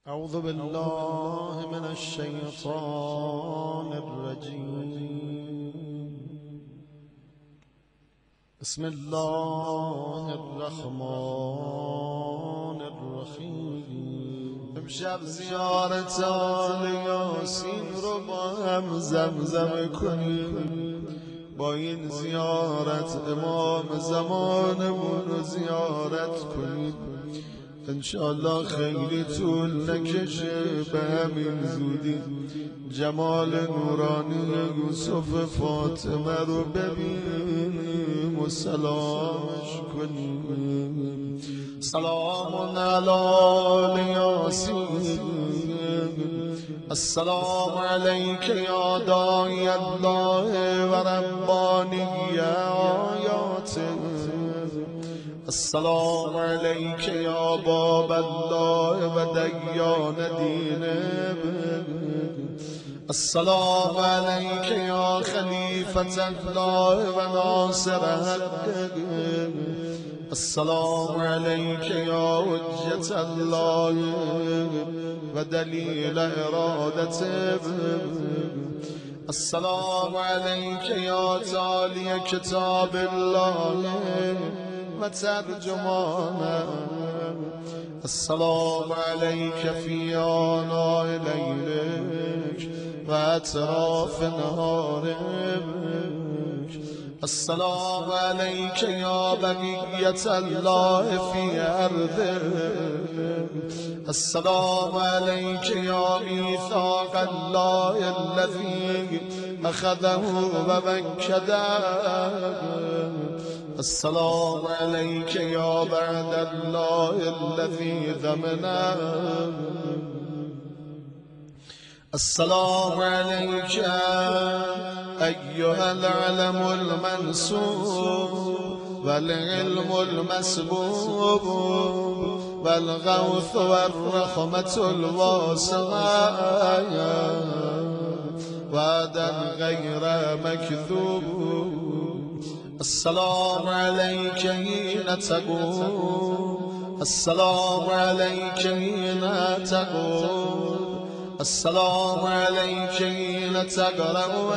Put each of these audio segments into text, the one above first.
أعوذ بالله من الشيطان الرجيم. بسم الله الرحمن الرحیم. امشب زیارت آل یاسین رو با هم زمزمه کنیم. با این زیارت امام زمانمون رو زیارت کنیم. انشاءالله خیلی طول نکشه، به همین زودی جمال نورانی یوسف فاطمه رو ببینیم و سلامش کنیم. سلام علی آل یاسین. السلام علیک یا داعی الله و ربانی آیاته. السلام علیک یا باب الله و دیان دینه. السلام علیک یا خلیفة الله و ناصر حق. السلام علیک یا حجة الله و دلیل ارادته. السلام علیک یا تالی کتاب الله و ترجمانه. السلام علیک فی آناء لیلک و اطراف نهارک. السلام علیک یا بقیة الله فی ارضه. السلام علیک یا میثاق الله الذی اخذه و مکده. السلام علیک یا بعد الله الذی ضمنه. السلام علیک ایها العلم المنصوب والعلم المسبوب والغوث والرحمة الواسعة وعدا غير مكذوب. السلام علیک حین تقوم. السلام علیک حین تقوم. السلام علیک حین تقرأ و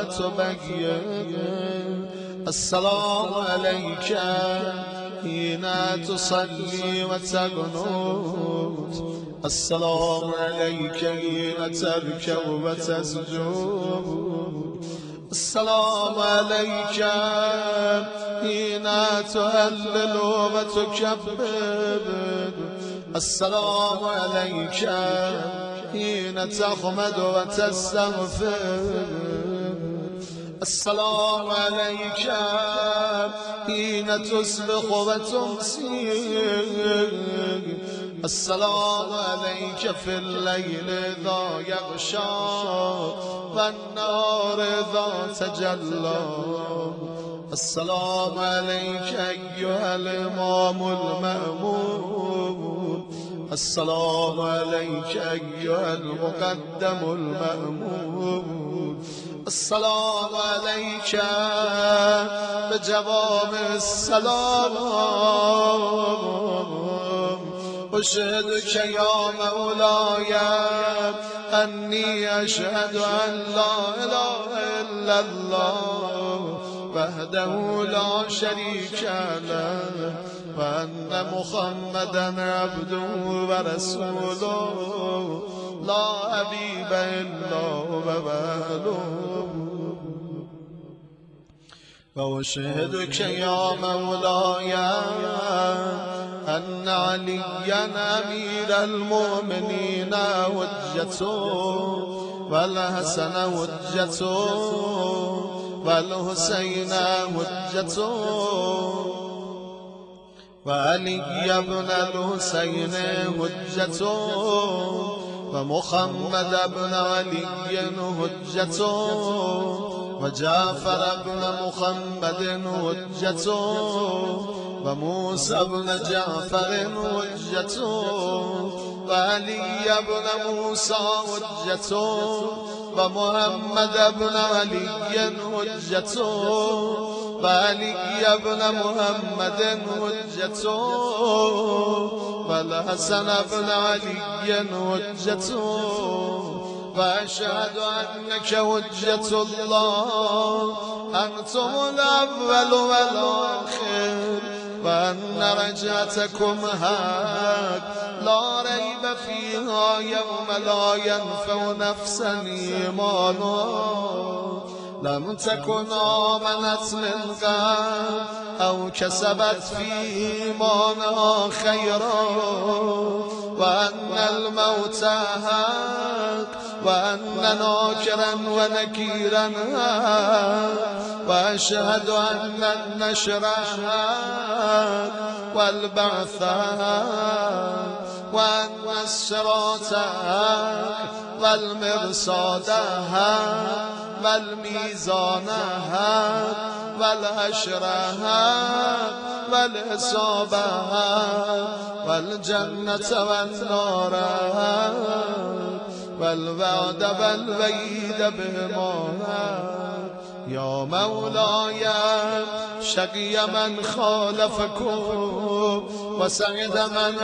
تبین. السلام علیک حین تصلی و تقنت. السلام علیک حین ترکع و تسجد. السلام علیک حین تهلل و تکبر. السلام علیک حین تحمد و تستغفر. السلام علیک حین تصبح و تمسی. السلام علیک فی اللیل اذا یغشی و النهار اذا تجلی. السلام علیک ایها الامام المأمون. السلام علیک ایها المقدم المأمون. السلام علیک بجوامع السلام. أشهدك يا مولاي أني أشهد أن لا إله إلا الله وحده لا شريك له وأن محمدا عبده ورسوله لا حبيب إلا هو. وأشهدك يا مولاي أن عليا أمير المؤمنين حجته والحسن حجته والحسين حجته وعلي بن الحسين حجته ومحمد بن علي حجته وجعفر بن محمد حجته وموسى بن جعفر حجته وعلي بن موسى حجته ومحمد بن علي حجته وعلي بن محمد حجة والحسن بن علي حجة وأشهد أنك حجة الله أنتم الأول والآخر وأن رجعتكم حق لا ريب فيها يوم لا ينفع نفسا إيمانها لم تكن آمنت من قبل أو كسبت في إيمانها خيرا وأن الموت حق وأن ناكرا ونكيرا حق وأشهد أن النشر حق والبعث حق وأن الصراط حق والمرصاد حق والميزان حق والحشر حق والحساب حق والجنة والنار حق والوعد والوعيد بهما حق يا مولاي شقي من خالفكم وسعد من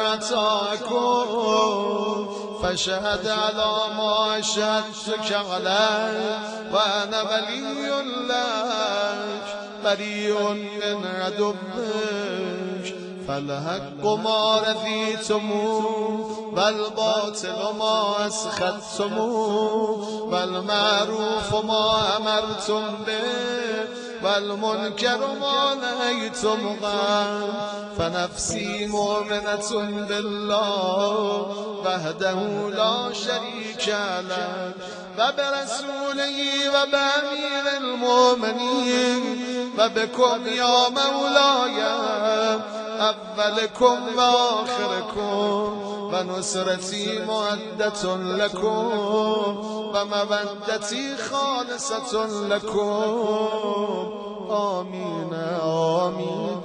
أتاكم فشهد على ما أشهدتك عليه وأنا ولي لك بريء من عدوك فالحق ما رضيتموه والباطل ما أسخطتموه والمعروف ما أمرتم به والمنكر ما نهيتم عنه فنفسي مؤمنة بالله وحده لا شريك له وبرسوله وبأمير المؤمنين وبكم يا مولاي أولكم وآخركم ونصرتي مودة لكم ومودتي خالصة لكم آمين آمين.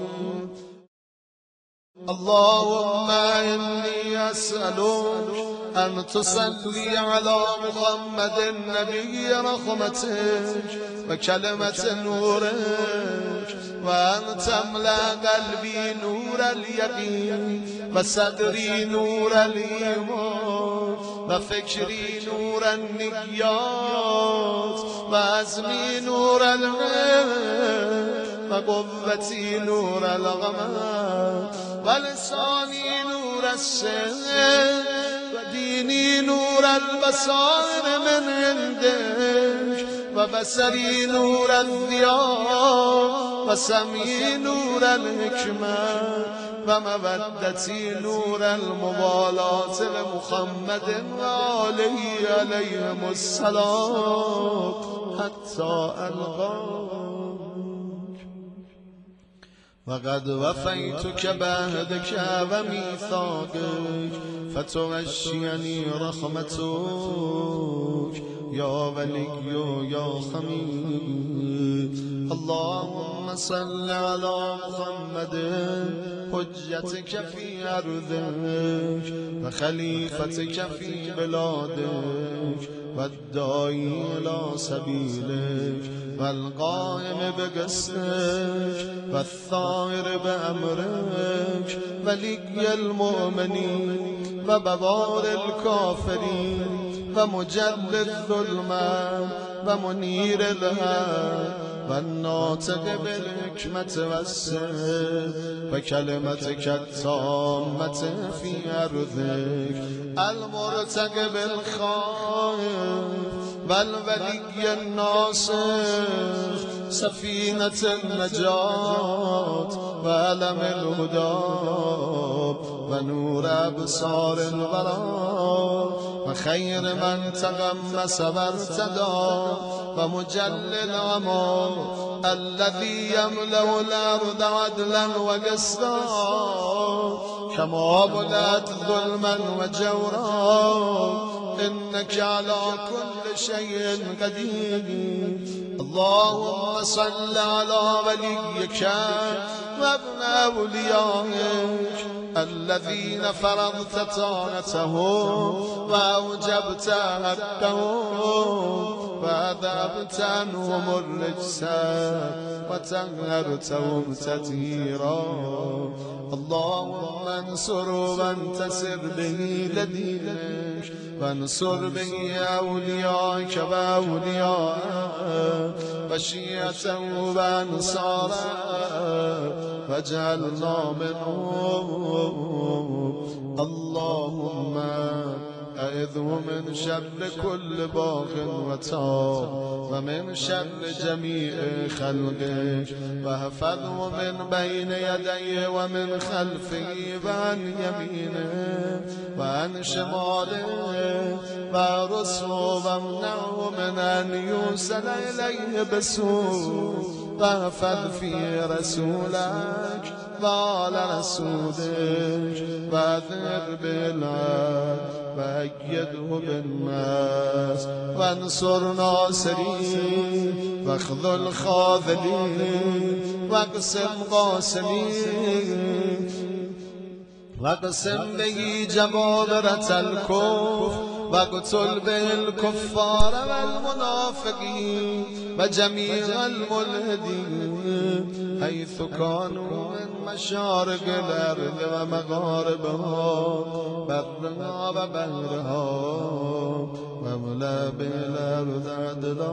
اللهم إني أسألك أن تصلي على محمد النبي رحمتك وكلمة نورك وأن تملأ قلبي نور اليقين وصدري نور الإيمان وفكري نور النيات وعزمي نور العلم وقوتي نور الغمام ولساني نور السر وديني نور البصائر من عندك وبصري نور الضياء وسمعي نور الحكمة ومودتي نور المبالاة لمحمد وآله عليهم السلام حتى ألقاك وقد وفيتك بعهدك وميثاقك فتغشيني رحمتك يا ولي يا حميد. اللهم صل على محمد حجتك في أرضك وخليفتك في بلادك والداعي إلى سبيلك والقائم بقسطك والثائر بأمرك ولي المؤمنين وبوار الكافرين ومجل الظلمات ومنير الهاد والناطق بالحكمة والسر وكلمتك التامة في أرضك المرتقب بالخائف والولي الناصر سفينة النجاة وعلم الهدى ونور أبصار الورى وخير من تغمس وارتدى ومجل العمى الذي يملأ الأرض عدلا وقسطا كما ملأت ظلما وجورا إنك على كل شيء قدير. اللهم صل على وليك وابن أوليائك الذين فرضت طاعتهم وأوجبت حقهم وأذهبتهم الرجس وطهرتهم تطهيرا اللهم انصر وانتصر به لدينك وانصر به أولياءك وأولياءك وشيعته وأنصاره واجعلنا منهم اللهم أعذه من شر كل باغ وطاغ ومن شر جميع خلقك واحفظه من بين يديه ومن خلفه وعن يمينه وعن شماله وارزقه وامنعه من أن يوصل إليه بسوء واحفظ في رسولك وعلى رسولك واذر بالعدل وأيده بالناس وانصر ناصرين واخذل خاذلين واقسم قاسمين واقسم به جبابرة الكفر واقتل به الكفار والمنافقين وجميع الملحدين حيث كانوا من مشارق الأرض ومغاربها برها وبحرها واملأ به الأرض عدلا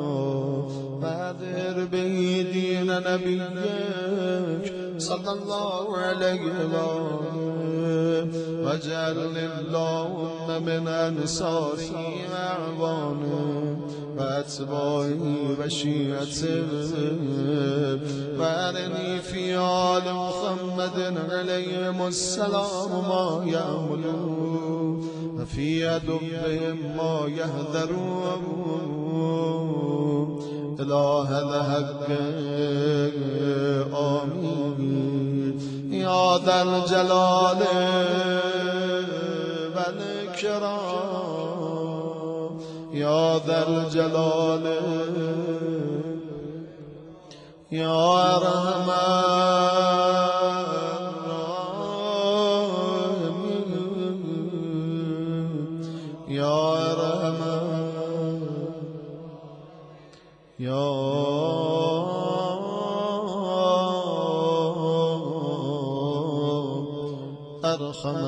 وأظهر به دين نبيك صلى الله عليه وآله واجعلني اللهم من أنصاره وأعوانه وأتباعه وشيعته وأرني في آل محمد عليهم السلام ما يعملون وفي أدبهم ما يهذرون إله الحق آمين يا ذا الجلال والإكرام يا ذا الجلال يا أرحم الراحمين يا أرحم يا أرحم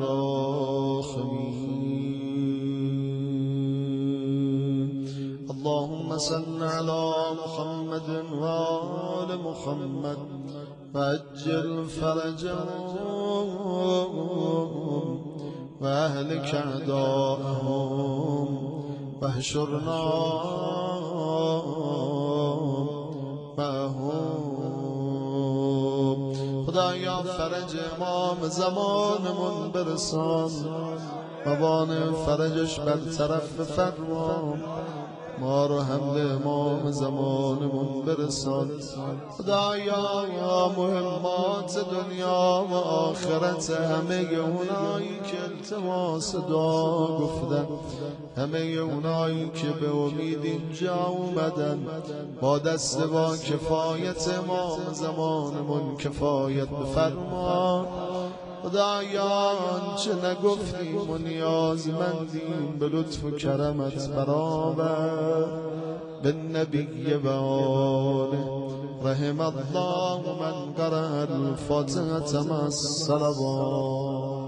الراحمين اللهم صل على محمد وآل محمد وعجل فرجهم وأهلك أعداءهم واحشرنا معهم خدایا فرج امام زمانمون برسان موانع فرجش برطرف بفرما ما رو هم به امام زمانمون برسان خدایا مهمات دنیا و آخرت همه اونایی که التماس دعا گفتن همه اونایی که به امید اینجا اومدن با دست با کفایت امام زمانمون کفایت بفرما خدایا آنچه نگفتیم و نیازمندیم به لطف و کرمت برآور بالنبی و آله رحم الله من قرأ الفاتحة مع الصلوات